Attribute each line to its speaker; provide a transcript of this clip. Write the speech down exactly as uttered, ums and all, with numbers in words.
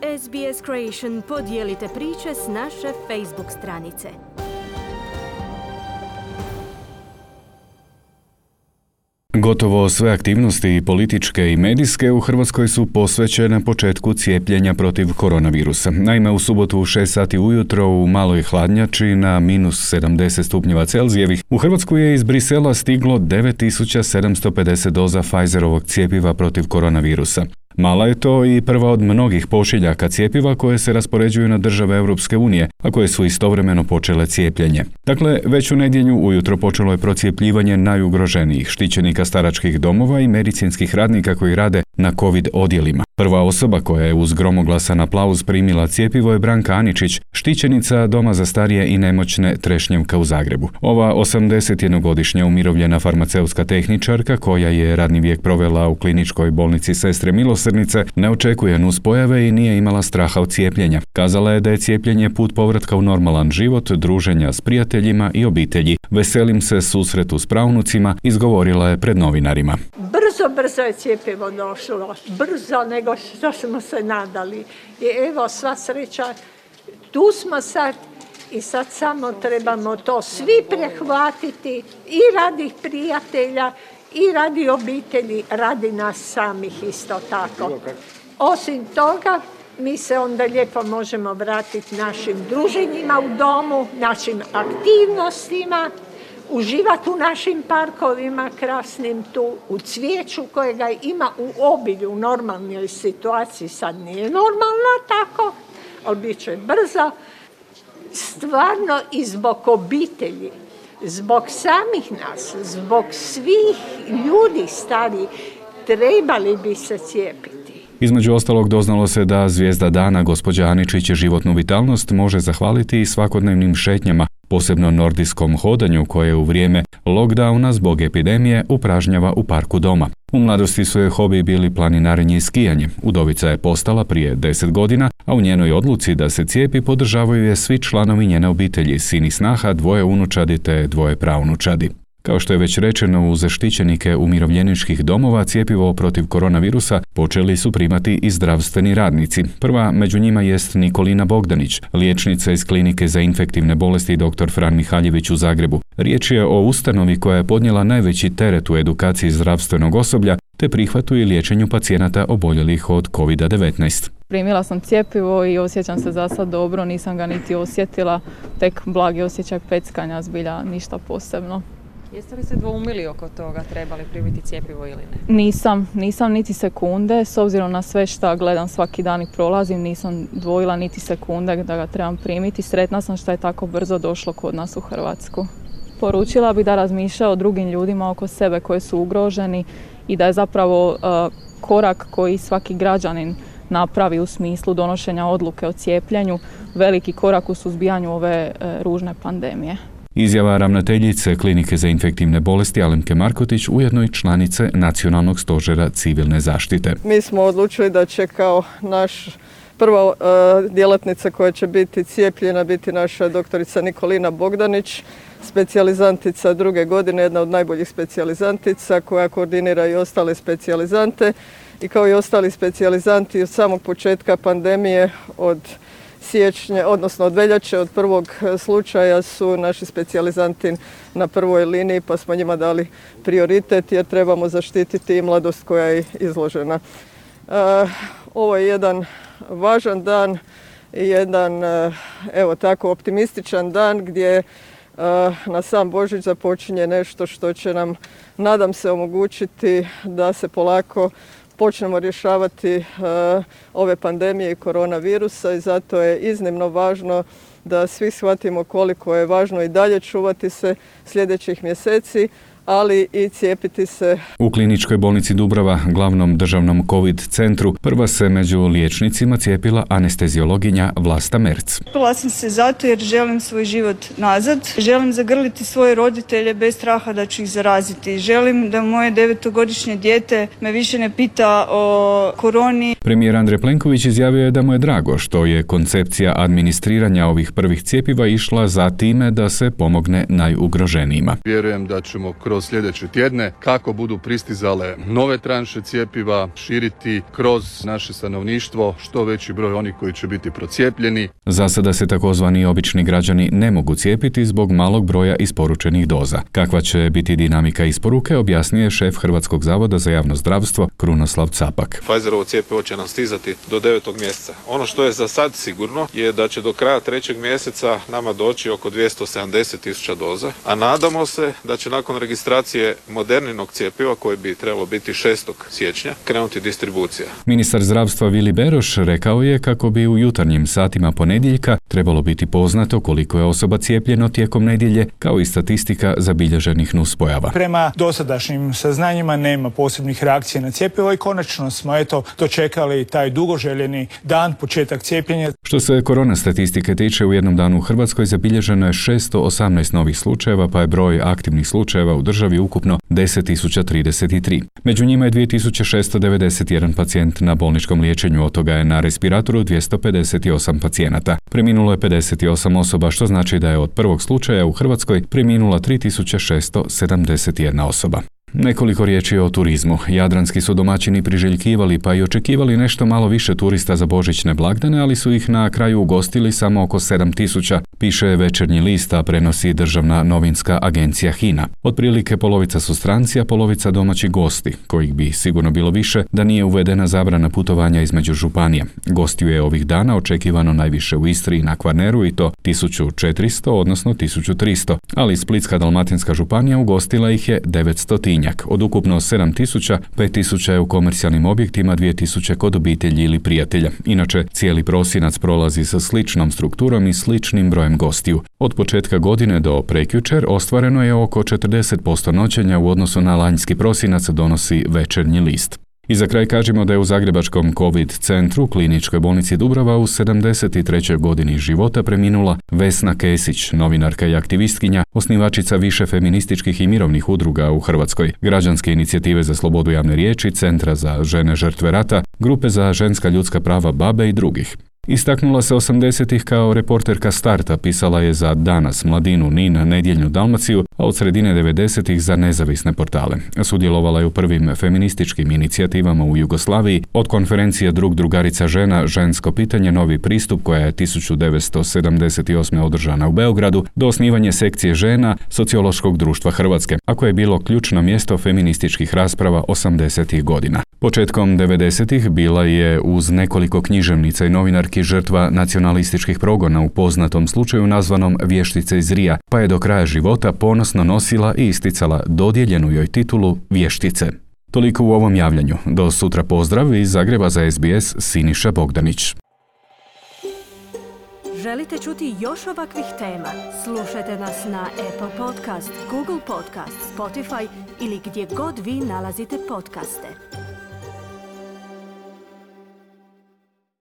Speaker 1: S B S Creation podijelite priče s naše Facebook stranice.
Speaker 2: Gotovo sve aktivnosti političke i medijske u Hrvatskoj su posvećene početku cijepljenja protiv koronavirusa. Naime, u subotu u šest sati ujutro u maloj hladnjači na minus sedamdeset stupnjeva Celzijevih u Hrvatsku je iz Brisela stiglo devet tisuća sedamsto pedeset doza Pfizerovog cjepiva protiv koronavirusa. Mala je to i prva od mnogih pošiljaka cjepiva koje se raspoređuju na države Europske unije, a koje su istovremeno počele cijepljenje. Dakle, već u nedjelju ujutro počelo je procijepljivanje najugroženijih štićenika staračkih domova i medicinskih radnika koji rade na COVID odjelima. Prva osoba koja je uz gromoglasan aplauz primila cjepivo je Branka Aničić, štićenica Doma za starije i nemoćne Trešnjevka u Zagrebu. Ova osamdesetjednogodišnja umirovljena farmaceutska tehničarka koja je radni vijek provela u kliničkoj bolnici Sestre Milosrdnice ne očekuje nuspojave i nije imala straha od cijepljenja. Kazala je da je cijepljenje put povratka u normalan život, druženja s prijateljima i obitelji. Veselim se susretu s pravnucima, izgovorila je pred novinarima.
Speaker 3: Brzo, brzo je cjepivo došlo, brzo nego što smo se nadali. I evo, sva sreća, tu smo sad i sad samo trebamo to svi prehvatiti i radi prijatelja i radi obitelji, radi nas samih isto tako. Osim toga, mi se onda lijepo možemo vratiti našim druženjima u domu, našim aktivnostima, uživati u našim parkovima krasnim tu, u cvijeću kojega ima u obilju, u normalnoj situaciji, sad nije normalno tako, ali bit će brzo. Stvarno i zbog obitelji, zbog samih nas, zbog svih ljudi starih, trebali bi se cijepiti.
Speaker 2: Između ostalog doznalo se da zvijezda dana gospođa Aničić životnu vitalnost može zahvaliti i svakodnevnim šetnjama, posebno nordijskom hodanju koje u vrijeme lockdowna zbog epidemije upražnjava u parku doma. U mladosti su joj hobi bili planinarenje i skijanje. Udovica je postala prije deset godina, a u njenoj odluci da se cijepi podržavaju je svi članovi njene obitelji, sin i snaha, dvoje unučadi te dvoje praunučadi. Kao što je već rečeno, uz štićenike umirovljeničkih domova cjepivo protiv koronavirusa počeli su primati i zdravstveni radnici. Prva među njima jest Nikolina Bogdanić, liječnica iz klinike za infektivne bolesti dr. Fran Mihaljević u Zagrebu. Riječ je o ustanovi koja je podnijela najveći teret u edukaciji zdravstvenog osoblja te prihvatu i liječenju pacijenata oboljelih od kovid devetnaest.
Speaker 4: Primila sam cjepivo i osjećam se za sad dobro, nisam ga niti osjetila, tek blagi osjećaj peckanja, zbilja ništa posebno.
Speaker 5: Jeste li se dvoumili oko toga, trebali primiti cjepivo ili ne?
Speaker 4: Nisam, nisam niti sekunde, s obzirom na sve što gledam svaki dan i prolazim, nisam dvojila niti sekunde da ga trebam primiti. Sretna sam što je tako brzo došlo kod nas u Hrvatsku. Poručila bi da razmišlja o drugim ljudima oko sebe koji su ugroženi i da je zapravo uh, korak koji svaki građanin napravi u smislu donošenja odluke o cijepljenju veliki korak u suzbijanju ove uh, ružne pandemije.
Speaker 2: Izjava ravnateljice Klinike za infektivne bolesti Alemke Markotić, ujedno i članice Nacionalnog stožera civilne zaštite.
Speaker 6: Mi smo odlučili da će kao naš prva uh, djelatnica koja će biti cijepljena biti naša doktorica Nikolina Bogdanić, specijalizantica druge godine, jedna od najboljih specijalizantica koja koordinira i ostale specijalizante i kao i ostali specijalizanti od samog početka pandemije od siječnja, odnosno od veljače, od prvog slučaja su naši specijalizanti na prvoj liniji, pa smo njima dali prioritet jer trebamo zaštititi i mladost koja je izložena. Uh, ovo je jedan važan dan i jedan, uh, evo tako, optimističan dan gdje uh, na sam Božić započinje nešto što će nam, nadam se, omogućiti da se polako počnemo rješavati uh, ove pandemije i koronavirusa i zato je iznimno važno da svi shvatimo koliko je važno i dalje čuvati se sljedećih mjeseci, ali i cijepiti se.
Speaker 2: U kliničkoj bolnici Dubrava, glavnom državnom COVID centru, prva se među liječnicima cijepila anesteziologinja Vlasta Merc.
Speaker 7: Cijepila sam se zato jer želim svoj život nazad. Želim zagrliti svoje roditelje bez straha da ću ih zaraziti. Želim da moje devetogodišnje dijete me više ne pita o koroni.
Speaker 2: Premijer Andrej Plenković izjavio je da mu je drago što je koncepcija administriranja ovih prvih cjepiva išla za time da se pomogne najugroženijima.
Speaker 8: Vjerujem da ćemo kroz kroz sljedeće tjedne, kako budu pristizale nove tranše cjepiva, širiti kroz naše stanovništvo što veći broj onih koji će biti procijepljeni.
Speaker 2: Za sada se takozvani obični građani ne mogu cijepiti zbog malog broja isporučenih doza. Kakva će biti dinamika isporuke, objasnio je šef Hrvatskog zavoda za javno zdravstvo Krunoslav Capak.
Speaker 9: Pfizerovo cjepivo će nam stizati do devetog mjeseca. Ono što je za sad sigurno je da će do kraja trećeg mjeseca nama doći oko dvjesto sedamdeset tisuća doza, a nadamo se da će nakon registracije Moderninog cjepiva, koje bi trebalo biti šestog siječnja, krenuti distribucija.
Speaker 2: Ministar zdravstva Vili Beroš rekao je kako bi u jutarnjim satima ponedjeljka trebalo biti poznato koliko je osoba cijepljeno tijekom nedjelje, kao i statistika zabilježenih nuspojava.
Speaker 10: Prema dosadašnjim saznanjima nema posebnih reakcija na cjepivo i konačno smo eto dočekali taj dugoželjeni dan, početak cijepljenja.
Speaker 2: Što se korona statistike tiče, u jednom danu u Hrvatskoj zabilježeno je šesto osamnaest novih slučajeva, pa je broj aktivnih slučajeva u državi ukupno deset tisuća trideset tri. Među njima je dvije tisuće šesto devedeset jedan pacijent na bolničkom liječenju, od toga je na respiratoru dvjesto pedeset osam pacijenata. Preminulo je pedeset osam osoba, što znači da je od prvog slučaja u Hrvatskoj preminula tri tisuće šesto sedamdeset jedna osoba. Nekoliko riječi o turizmu. Jadranski su domaćini priželjkivali pa i očekivali nešto malo više turista za božićne blagdane, ali su ih na kraju ugostili samo oko sedam tisuća, piše Večernji list, a prenosi državna novinska agencija HINA. Otprilike polovica su stranci, a polovica domaći gosti, kojih bi sigurno bilo više da nije uvedena zabrana putovanja između županija. Gostiju je ovih dana očekivano najviše u Istri i na Kvarneru, i to tisuću četiristo, odnosno tisuću tristo, ali Splitska-dalmatinska županija ugostila ih je devetsto. Od ukupno sedam tisuća, pet tisuća je u komercijalnim objektima, dvije tisuće kod obitelji ili prijatelja. Inače, cijeli prosinac prolazi sa sličnom strukturom i sličnim brojem gostiju. Od početka godine do prekjučer ostvareno je oko četrdeset posto noćenja u odnosu na lanjski prosinac, donosi Večernji list. I za kraj kažemo da je u zagrebačkom COVID centru kliničkoj bolnici Dubrava u sedamdeset trećoj godini života preminula Vesna Kesić, novinarka i aktivistkinja, osnivačica više feminističkih i mirovnih udruga u Hrvatskoj, Građanske inicijative za slobodu javne riječi, Centra za žene žrtve rata, Grupe za ženska ljudska prava Babe i drugih. Istaknula se osamdesetih kao reporterka Starta, pisala je za Danas, Mladinu, Nin, Nedjeljnu Dalmaciju, a od sredine devedesetih za nezavisne portale. Sudjelovala je u prvim feminističkim inicijativama u Jugoslaviji, od konferencije Drug drugarica žena, žensko pitanje, novi pristup, koja je tisuću devetsto sedamdeset osme održana u Beogradu, do osnivanje sekcije žena Sociološkog društva Hrvatske, a koje je bilo ključno mjesto feminističkih rasprava osamdesetih godina. Početkom devedesetih bila je uz nekoliko književnica i novinarki žrtva nacionalističkih progona u poznatom slučaju nazvanom Vještice iz Rija, pa je do kraja života ponosno nosila i isticala dodijeljenu joj titulu vještice. Toliko u ovom javljanju. Do sutra pozdrav iz Zagreba za S B S, Siniša Bogdanić.
Speaker 1: Želite čuti još ovakvih tema? Slušajte nas na Apple Podcast, Google Podcast, Spotify ili gdje god vi nalazite podcaste.